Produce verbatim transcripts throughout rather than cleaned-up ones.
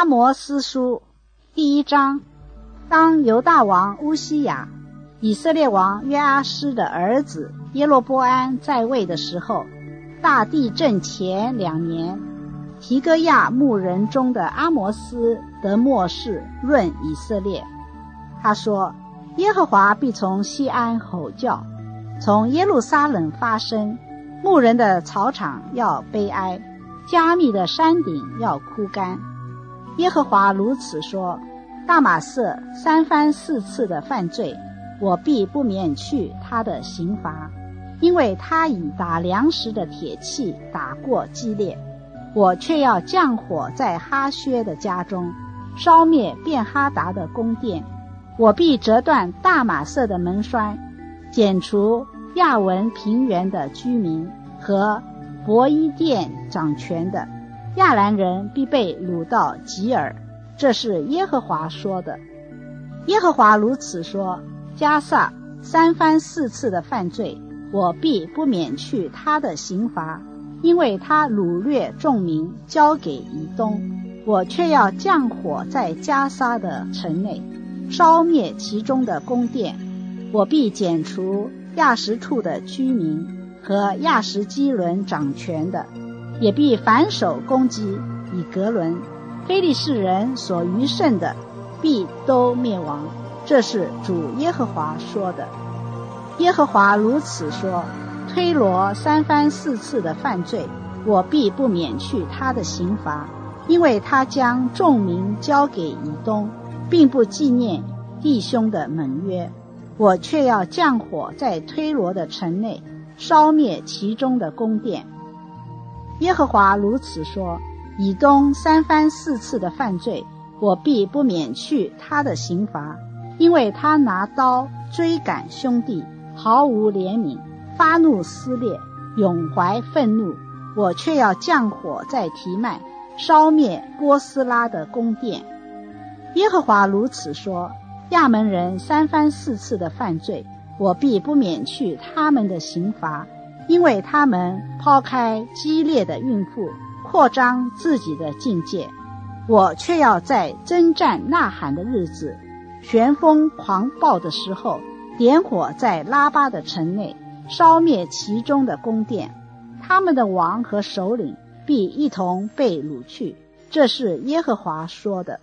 阿摩司书第一章。当犹大王乌西雅，以色列王约阿施的儿子耶罗波安在位的时候，大地震前两年，提哥亚牧人中的阿摩斯得默示论以色列。他说，耶和华必从西安吼叫，从耶路撒冷发声，牧人的草场要悲哀，加密的山顶要枯干。耶和华如此说，大马色三番四次的犯罪，我必不免去他的刑罚，因为他以打粮食的铁器打过基列。我却要降火在哈薛的家中，烧灭便哈达的宫殿。我必折断大马色的门栓，剪除亚文平原的居民和伯伊甸掌权的。亚兰人必被掳到吉尔，这是耶和华说的。耶和华如此说，迦萨三番四次的犯罪，我必不免去他的刑罚，因为他掳掠众民交给以东。我却要降火在迦萨的城内，烧灭其中的宫殿。我必剪除亚实突的居民和亚实基伦掌权的，也必反手攻击以格伦。非利士人所余剩的必都灭亡，这是主耶和华说的。耶和华如此说，推罗三番四次的犯罪，我必不免去他的刑罚，因为他将众民交给以东，并不纪念弟兄的盟约。我却要降火在推罗的城内，烧灭其中的宫殿。耶和华如此说，以东三番四次的犯罪，我必不免去他的刑罚，因为他拿刀追赶兄弟，毫无怜悯，发怒撕裂，永怀愤怒。我却要降火在提麦，烧灭波斯拉的宫殿。耶和华如此说，亚门人三番四次的犯罪，我必不免去他们的刑罚，因为他们抛开激烈的孕妇，扩张自己的境界。我却要在征战呐喊的日子，旋风狂暴的时候，点火在拉巴的城内，烧灭其中的宫殿。他们的王和首领必一同被掳去，这是耶和华说的。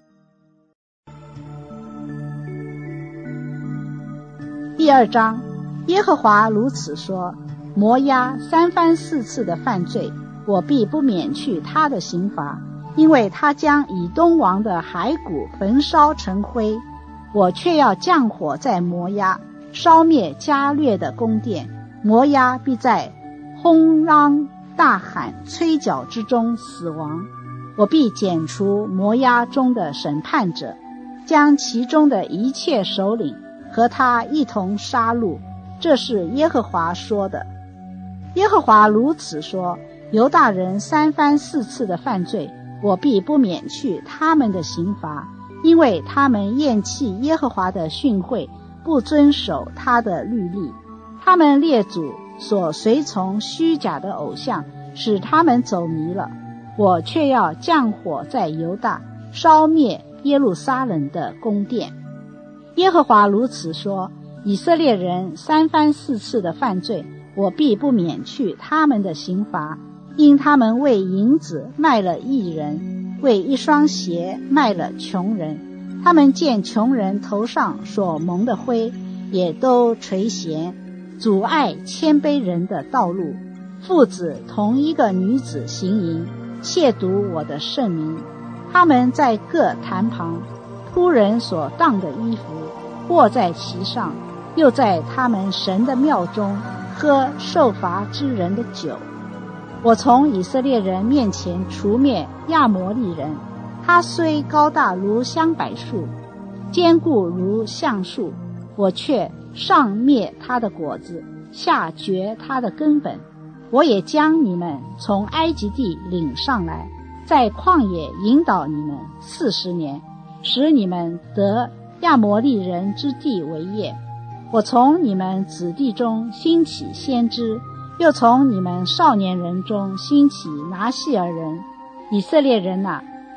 第二章。耶和华如此说，摩押三番四次的犯罪，我必不免去他的刑罚，因为他将以东王的骸骨焚烧成灰。我却要降火在摩押，烧灭加略的宫殿。摩押必在轰嚷大喊吹角之中死亡。我必剪除摩押中的审判者，将其中的一切首领和他一同杀戮，这是耶和华说的。耶和华如此说，犹大人三番四次的犯罪，我必不免去他们的刑罚，因为他们厌弃耶和华的训诲，不遵守他的律例。他们列祖所随从虚假的偶像，使他们走迷了。我却要降火在犹大，烧灭耶路撒冷的宫殿。耶和华如此说，以色列人三番四次的犯罪，我必不免去他们的刑罚，因他们为银子卖了义人，为一双鞋卖了穷人。他们见穷人头上所蒙的灰，也都垂涎，阻碍谦卑人的道路。父子同一个女子行淫，亵渎我的圣名。他们在各坛旁铺人所当的衣服，卧在其上，又在他们神的庙中喝受罚之人的酒。我从以色列人面前除灭亚摩利人，他虽高大如香柏树，坚固如橡树，我却上灭他的果子，下绝他的根本。我也将你们从埃及地领上来，在旷野引导你们四十年，使你们得亚摩利人之地为业。我从你们子弟中兴起先知，又从你们少年人中兴起拿细尔人。以色列人哪，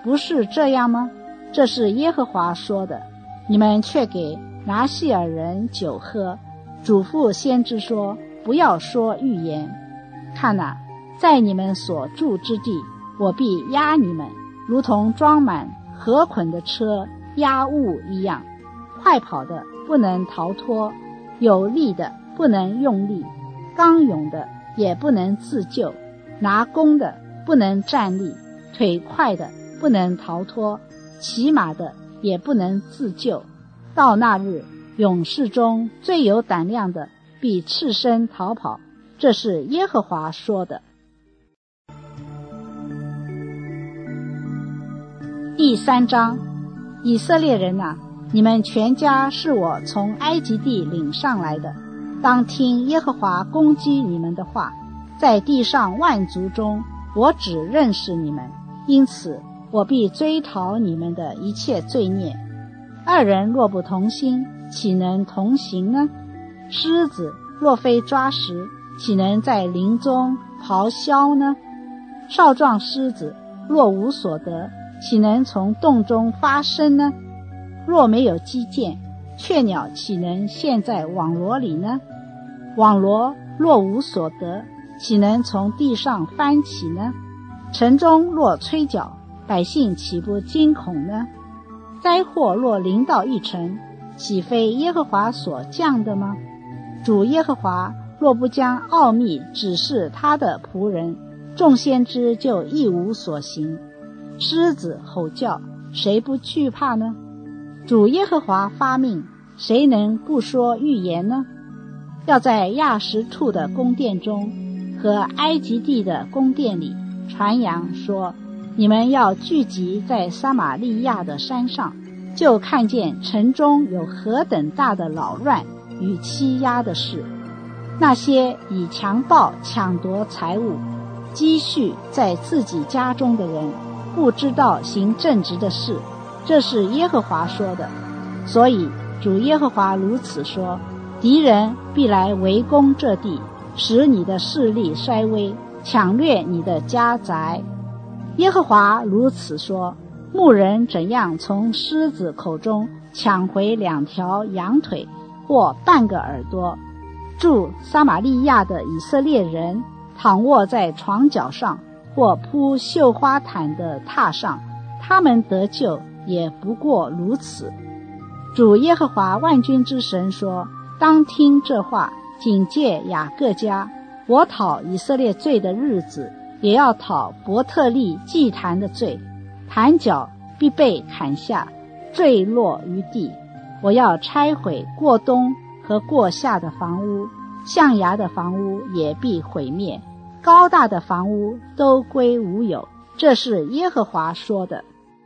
不是这样吗？这是耶和华说的。你们却给拿细尔人酒喝，嘱咐先知说，不要说预言。看哪，在你们所住之地，我必压你们，如同装满禾捆的车压物一样。快跑的不能逃脱，有力的不能用力，刚勇的也不能自救，拿弓的不能站立，腿快的不能逃脱，骑马的也不能自救。到那日，勇士中最有胆量的必赤身逃跑，这是耶和华说的。第三章，以色列人啊，你们全家是我从埃及地领上来的，当听耶和华攻击你们的话。在地上万族中，我只认识你们，因此我必追讨你们的一切罪孽。二人若不同心，岂能同行呢？狮子若非抓食，岂能在林中咆哮呢？少壮狮子若无所得，岂能从洞中发声呢？若没有机剑，雀鸟岂能陷在网罗里呢？网罗若无所得，岂能从地上翻起呢？城中若吹角，百姓岂不惊恐呢？灾祸若临到一城，岂非耶和华所降的吗？主耶和华若不将奥秘指示他的仆人，众先知就一无所行。狮子吼叫，谁不惧怕呢？主耶和华发命，谁能不说预言呢？要在亚实突的宫殿中和埃及地的宫殿里传扬说，你们要聚集在撒玛利亚的山上，就看见城中有何等大的扰乱与欺压的事。那些以强暴抢夺财物积蓄在自己家中的人，不知道行正直的事，这是耶和华说的。所以主耶和华如此说，敌人必来围攻这地，使你的势力衰微，抢掠你的家宅。耶和华如此说，牧人怎样从狮子口中抢回两条羊腿或半个耳朵，住撒玛利亚的以色列人躺卧在床脚上或铺绣花毯的榻上，他们得救也不过如此。主耶和华万军之神说，当听这话，警戒雅各家。我讨以色列罪的日子，也要讨伯特利祭坛的罪。坛角必被砍下，坠落于地。我要拆毁过东和过夏的房屋，象牙的房屋也必毁灭，高大的房屋都归无有。这是耶和华说的。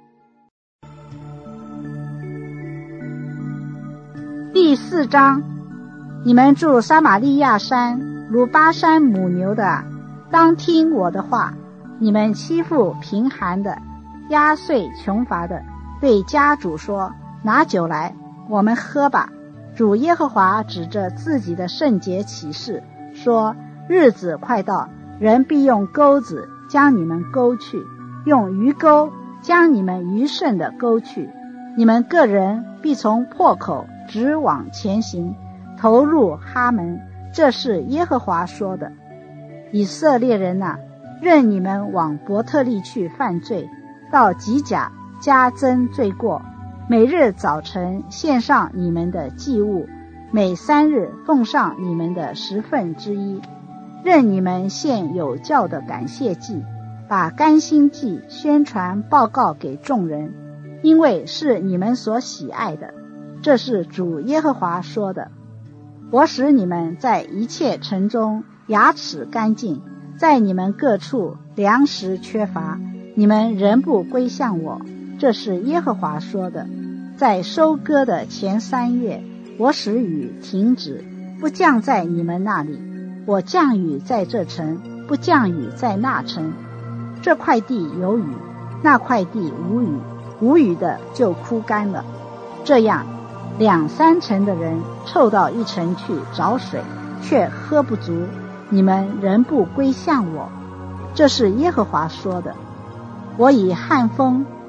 第四章，你们住撒玛利亚山如巴山母牛的，当听我的话。你们欺负贫寒的，压碎穷乏的，对家主说，拿酒来，我们喝吧。主耶和华指着自己的圣洁起誓说，日子快到，人必用钩子将你们勾去，用鱼钩将你们余剩的勾去。你们个人必从破口直往前行，投入哈门。这是耶和华说的。以色列人啊，任你们往伯特利去犯罪，到吉甲加增罪过。每日早晨献上你们的祭物，每三日奉上你们的十分之一。任你们献有教的感谢祭，把甘心祭宣传报告给众人，因为是你们所喜爱的。这是主耶和华说的。我使你们在一切城中牙齿干净，在你们各处粮食缺乏，你们仍不归向我。这是耶和华说的。在收割的前三月，我使雨停止，不降在你们那里。我降雨在这城，不降雨在那城。这块地有雨，那块地无雨，无雨的就枯干了。这样两三成的人凑到一城去找水，却喝不足，你们仍不归向我。这是耶和华说的。我以旱风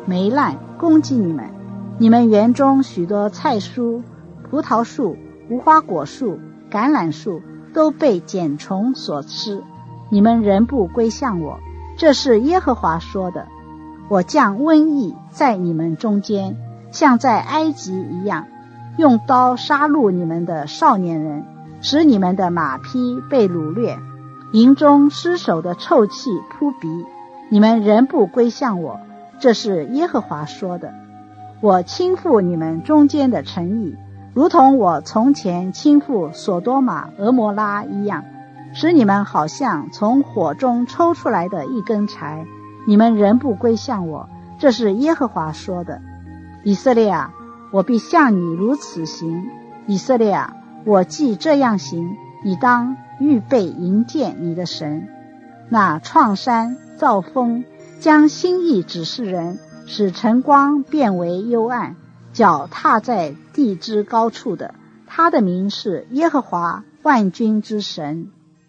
霉烂攻击你们，你们园中许多菜蔬、葡萄树、无花果树、橄榄树都被茧虫所吃，你们仍不归向我，这是耶和华说的。我降瘟疫在你们中间，像在埃及一样，用刀杀戮你们的少年人，使你们的马匹被掳掠，营中尸首的臭气扑鼻，你们仍不归向我，这是耶和华说的。我倾覆你们中间的城邑，如同我从前倾覆所多玛、俄摩拉一样，使你们好像从火中抽出来的一根柴，你们仍不归向我，这是耶和华说的。以色列啊，我必向你如此行。以色列啊，我既这样行，你当预备迎见你的神。那创山造风，将心意指示人，使晨光变为幽暗，脚踏在地之高处的，他的名是耶和华万军之神。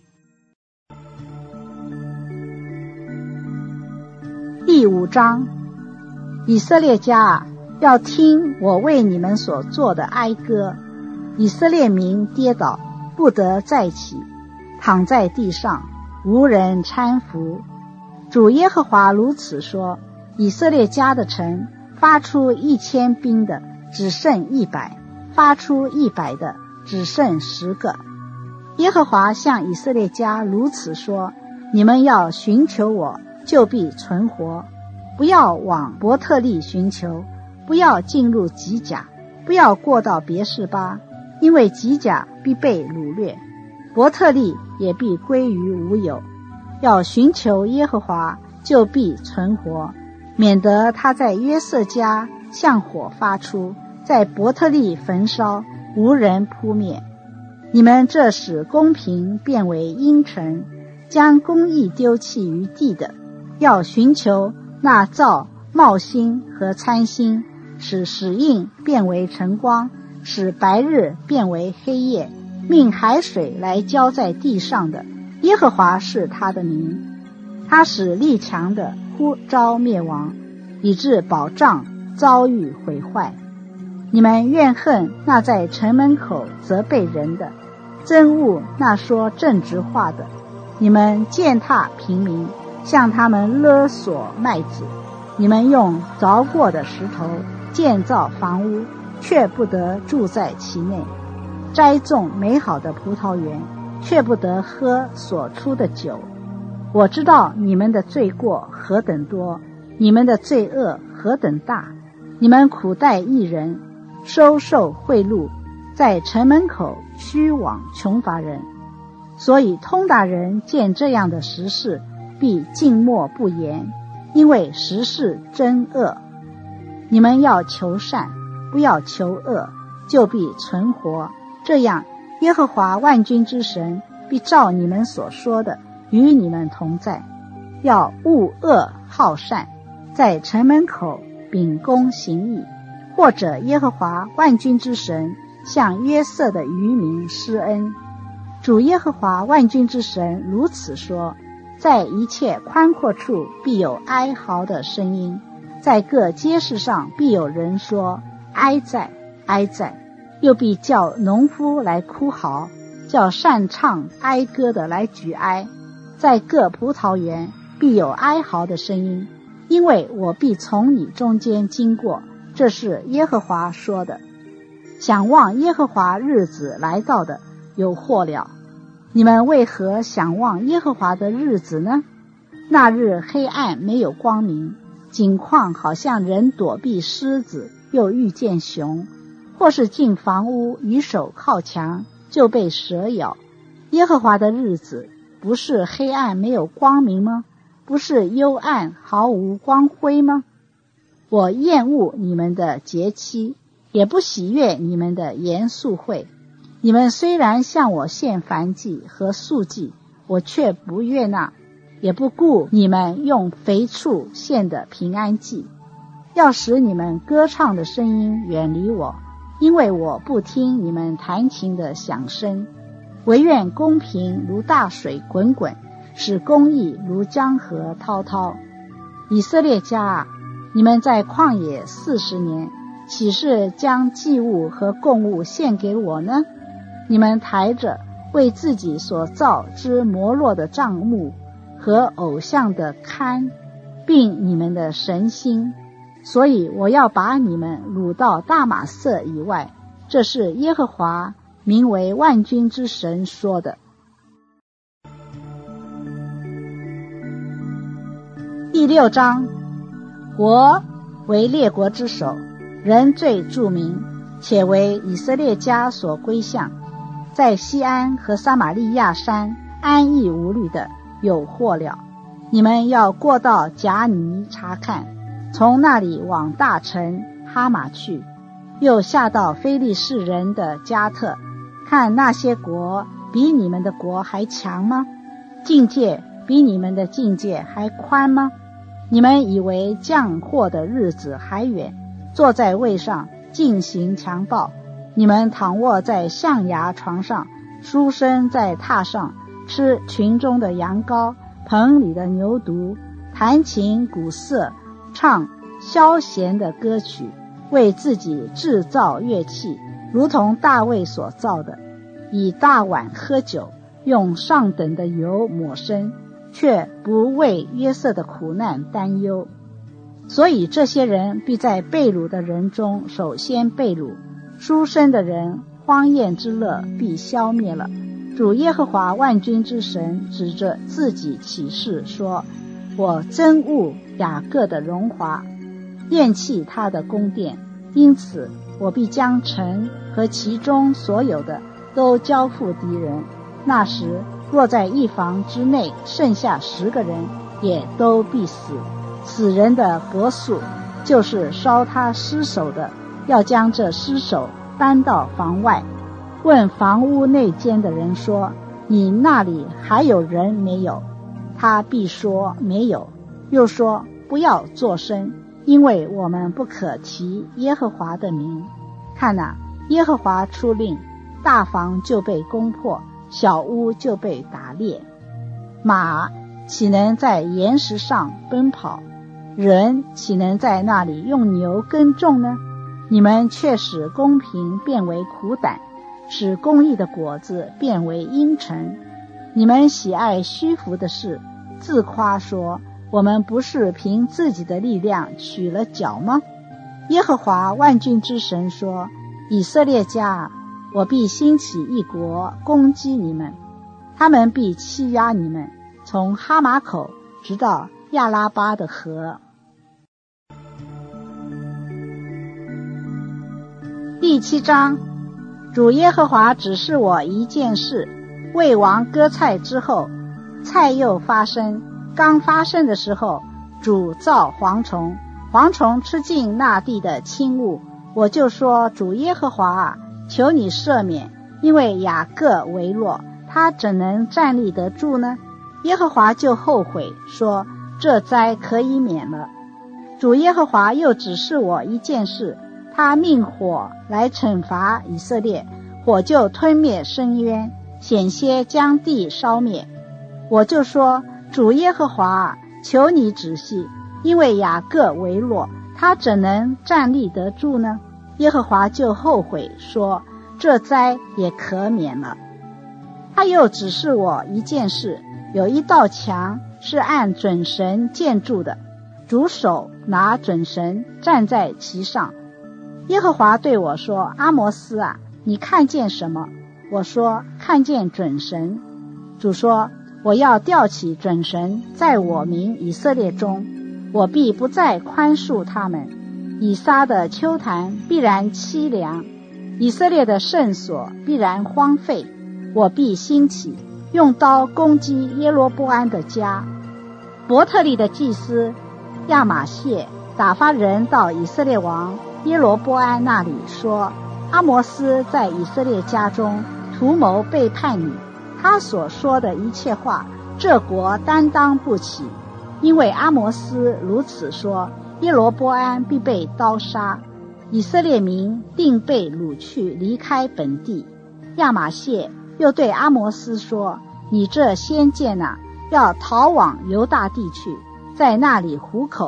第五章，以色列家啊，要听我为你们所做的哀歌。以色列民跌倒，不得再起，躺在地上，无人搀扶。主耶和华如此说：以色列家的城，发出一千兵的，只剩一百；发出一百的，只剩十个。耶和华向以色列家如此说：你们要寻求我，就必存活。不要往伯特利寻求，不要进入吉甲，不要过到别是巴，因为吉甲必被掳掠，伯特利也必归于无有。要寻求耶和华，就必存活，免得他在约瑟家向火发出，在伯特利焚烧，无人扑灭。你们这使公平变为阴沉，将公义丢弃于地的，要寻求那造昴星和参星，使使印变为晨光，使白日变为黑夜，命海水来浇在地上的，耶和华是他的名。他使力强的呼召灭亡，以致保障遭遇毁坏。你们怨恨那在城门口责备人的，憎恶那说正直话的。你们践踏平民，向他们勒索麦子。你们用凿过的石头建造房屋，却不得住在其内；栽种美好的葡萄园，却不得喝所出的酒。我知道你们的罪过何等多，你们的罪恶何等大。你们苦待义人，收受贿赂，在城门口虚往穷乏人。所以通达人见这样的实事，必静默不言，因为实事真恶。你们要求善，不要求恶，就必存活。这样，耶和华万军之神必照你们所说的与你们同在。要恶恶好善，在城门口秉公行义，或者耶和华万军之神向约瑟的渔民施恩。主耶和华万军之神如此说：在一切宽阔处必有哀嚎的声音，在各街市上必有人说哀哉哀哉，又必叫农夫来哭嚎，叫擅唱哀歌的来举哀。在各葡萄园必有哀嚎的声音，因为我必从你中间经过，这是耶和华说的。想望耶和华日子来到的有祸了。你们为何想望耶和华的日子呢？那日黑暗没有光明，景况好像人躲避狮子，又遇见熊，或是进房屋与手靠墙，就被蛇咬。耶和华的日子不是黑暗没有光明吗？不是幽暗毫无光辉吗？我厌恶你们的节期，也不喜悦你们的严肃会。你们虽然向我献燔祭和素祭，我却不悦纳，也不顾你们用肥畜献的平安祭。要使你们歌唱的声音远离我，因为我不听你们弹琴的响声。惟愿公平如大水滚滚，使公义如江河滔滔。以色列家啊， 你们在旷野四十年，岂是将祭物和供物献给我呢？你们抬着为自己所造之摩洛的帐幕和偶像的龛，并你们的神星，所以我要把你们掳到大马色以外。这是耶和华名为万军之神说的。第六章，国为列国之首，人最著名，且为以色列家所归向，在西安和撒玛利亚山安逸无虑的有祸了。你们要过到迦尼查看，从那里往大城哈马去，又下到非利士人的加特，看那些国比你们的国还强吗？境界比你们的境界还宽吗？你们以为降祸的日子还远，坐在位上进行强暴，你们躺卧在象牙床上，书生在榻上，吃群中的羊羔，棚里的牛犊，弹琴鼓瑟，唱消闲的歌曲，为自己制造乐器，如同大卫所造的，以大碗喝酒，用上等的油抹身，却不为约瑟的苦难担忧。所以这些人必在被掳的人中首先被掳，书生的人荒宴之乐必消灭了。主耶和华万军之神指着自己起誓说，我憎恶雅各的荣华，厌弃他的宫殿，因此我必将城和其中所有的都交付敌人。那时若在一房之内剩下十个人，也都必死。死人的伯数就是烧他尸首的，要将这尸首搬到房外，问房屋内间的人说，你那里还有人没有？他必说没有。又说，不要作声，因为我们不可提耶和华的名。看哪，耶和华出令，大房就被攻破，小屋就被打裂。马岂能在岩石上奔跑？人岂能在那里用牛耕种呢？你们却使公平变为苦胆，使公义的果子变为阴沉。你们喜爱虚浮的事，自夸说，我们不是凭自己的力量取了角吗？耶和华万军之神说，以色列家，我必兴起一国攻击你们，他们必欺压你们，从哈马口直到亚拉巴的河。第七章，主耶和华指示我一件事，为王割菜之后，菜又发生，刚发生的时候，主造蝗虫，蝗虫吃尽那地的轻物，我就说，主耶和华啊，求你赦免，因为雅各为弱，他怎能站立得住呢？耶和华就后悔说，这灾可以免了。主耶和华又指示我一件事，他命火来惩罚以色列，火就吞灭深渊，险些将地烧灭。我就说，主耶和华，求你仔细，因为雅各为弱，他怎能站立得住呢？耶和华就后悔说，这灾也可免了。他又指示我一件事，有一道墙是按准绳建筑的，主手拿准绳站在其上。耶和华对我说，阿摩斯啊，你看见什么？我说，看见准绳。主说，我要吊起准绳，在我民以色列中，我必不再宽恕他们。以撒的丘坛必然凄凉，以色列的圣所必然荒废。我必兴起，用刀攻击耶罗波安的家。伯特利的祭司亚玛谢打发人到以色列王耶罗波安那里说，阿摩斯在以色列家中图谋背叛你，他所说的一切话，这国担当不起。因为阿摩斯如此说，耶罗波安必被刀杀，以色列民定被掳去离开本地。亚玛谢又对阿摩斯说，你这先见啊，要逃往犹大地去，在那里糊口，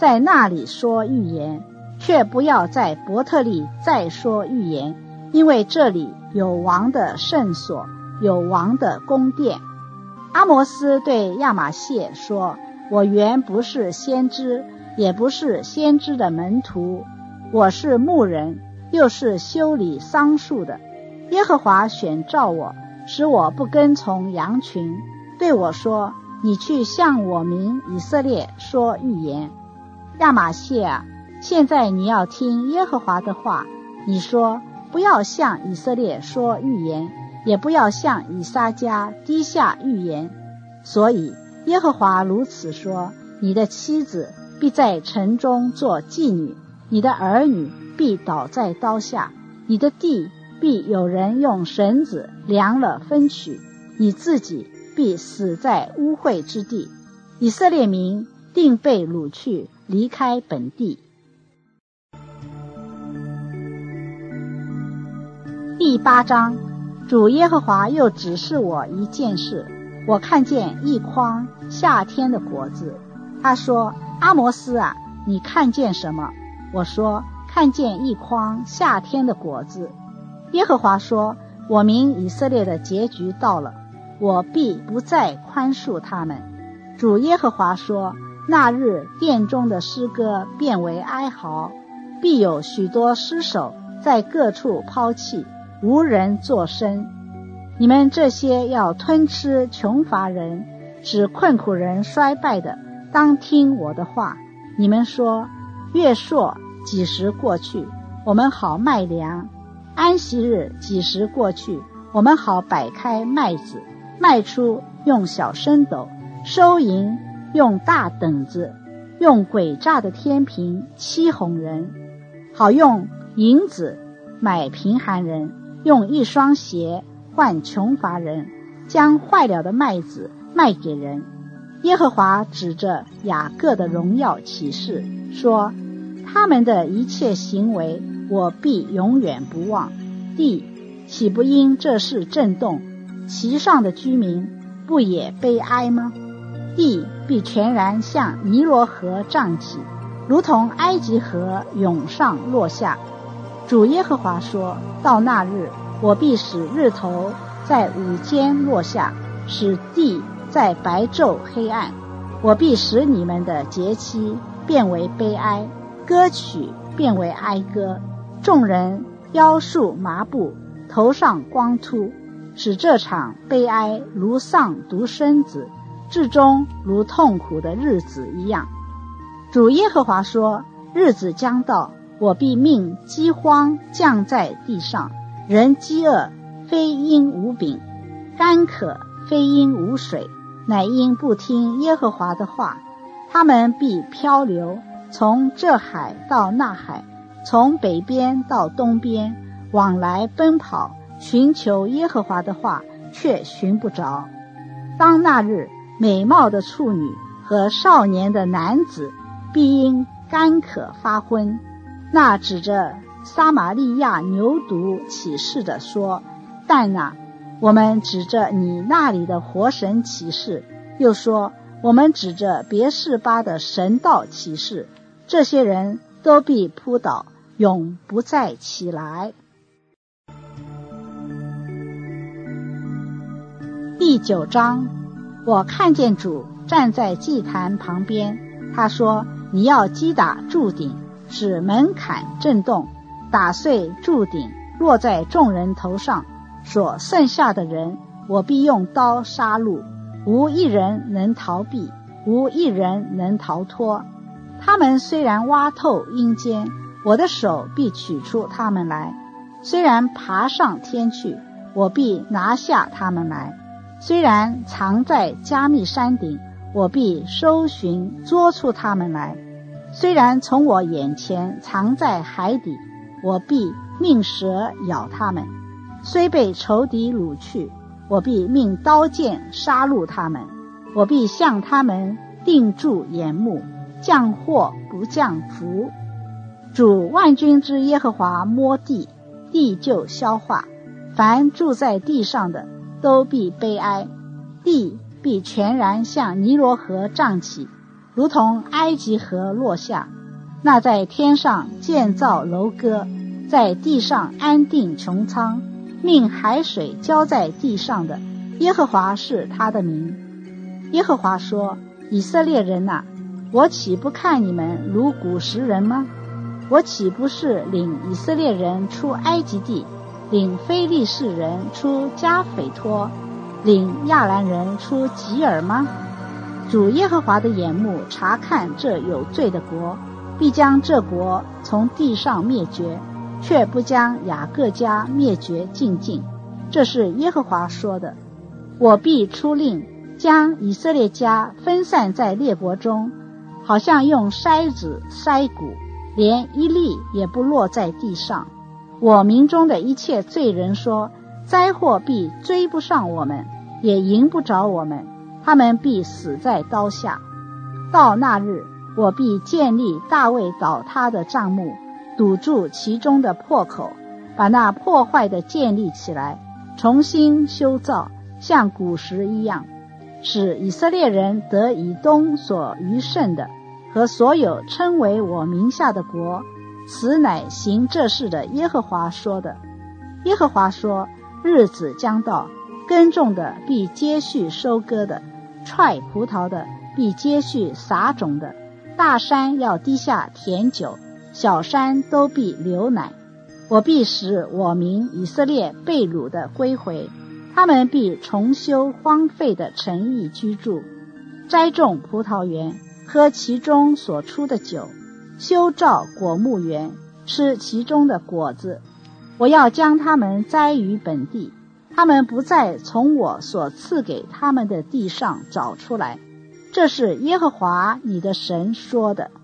在那里说预言，却不要在伯特利再说预言，因为这里有王的圣所，有王的宫殿。阿摩斯对亚玛谢说，我原不是先知，也不是先知的门徒，我是牧人，又是修理桑树的。耶和华选召我，使我不跟从羊群，对我说，你去向我民以色列说预言。亚玛谢啊，现在你要听耶和华的话，你说，不要向以色列说预言，也不要向以撒家低下预言。所以耶和华如此说，你的妻子必在城中做妓女，你的儿女必倒在刀下，你的地必有人用绳子量了分取，你自己必死在污秽之地，以色列民定被掳去，离开本地。第八章，主耶和华又指示我一件事，我看见一筐夏天的果子。他说，阿摩斯啊，你看见什么？我说，看见一筐夏天的果子。耶和华说，我民以色列的结局到了，我必不再宽恕他们。主耶和华说，那日殿中的诗歌变为哀嚎，必有许多尸首在各处抛弃，无人作声。你们这些要吞吃穷乏人，使困苦人衰败的，当听我的话。你们说，月朔几时过去，我们好卖粮；安息日几时过去，我们好摆开麦子，卖出用小升斗，收银用大等子，用诡诈的天平欺哄人，好用银子买贫寒人，用一双鞋换穷乏人，将坏了的麦子卖给人。耶和华指着雅各的荣耀起誓说，他们的一切行为我必永远不忘。地岂不因这事震动，其上的居民不也悲哀吗？地必全然向尼罗河涨起，如同埃及河涌上落下。主耶和华说，到那日，我必使日头在午间落下，使地在白昼黑暗。我必使你们的节期变为悲哀，歌曲变为哀歌，众人腰束麻布，头上光秃，使这场悲哀如丧独生子，至终如痛苦的日子一样。主耶和华说，日子将到，我必命饥荒降在地上，人饥饿非因无饼，干渴非因无水，乃因不听耶和华的话。他们必漂流，从这海到那海，从北边到东边，往来奔跑，寻求耶和华的话，却寻不着。当那日，美貌的处女和少年的男子必因干渴发昏。那指着撒玛利亚牛犊起誓的说，但啊，我们指着你那里的活神起誓，又说，我们指着别是巴的神道起誓，这些人都必扑倒，永不再起来。第九章，我看见主站在祭坛旁边，他说，你要击打柱顶，使门槛震动，打碎柱顶，落在众人头上，所剩下的人我必用刀杀戮，无一人能逃避，无一人能逃脱。他们虽然挖透阴间，我的手必取出他们来；虽然爬上天去，我必拿下他们来；虽然藏在加密山顶，我必搜寻捉出他们来；虽然从我眼前藏在海底，我必命蛇咬他们；虽被仇敌掳去，我必命刀剑杀戮他们；我必向他们定住眼目，降祸不降福。主万军之耶和华摸地，地就消化，凡住在地上的都必悲哀，地必全然向尼罗河涨起， 如同埃及河落下。那在天上建造楼阁，在地上安定穹苍，命海水浇在地上的，耶和华是他的名。耶和华说，以色列人啊，我岂不看你们如古时人吗？我岂不是领以色列人出埃及地，领非利士人出加斐托，领亚兰人出吉尔吗？主耶和华的眼目察看这有罪的国，必将这国从地上灭绝，却不将雅各家灭绝尽尽。这是耶和华说的。我必出令，将以色列家分散在列国中，好像用筛子筛谷，连一粒也不落在地上。我民中的一切罪人说，灾祸必追不上我们，也迎不着我们，他们必死在刀下。到那日，我必建立大卫倒塌的帐幕，堵住其中的破口，把那破坏的建立起来，重新修造，像古时一样，使以色列人得以东所余剩的，和所有称为我名下的国。此乃行这事的耶和华说的。耶和华说，日子将到，耕种的必接续收割的，踹葡萄的必接续撒种的，大山要滴下甜酒，小山都必流奶。我必使我民以色列被掳的归回，他们必重修荒废的城邑居住，栽种葡萄园，喝其中所出的酒，修造果木园，吃其中的果子。我要将他们栽于本地，他们不再从我所赐给他们的地上找出来。这是耶和华你的神说的。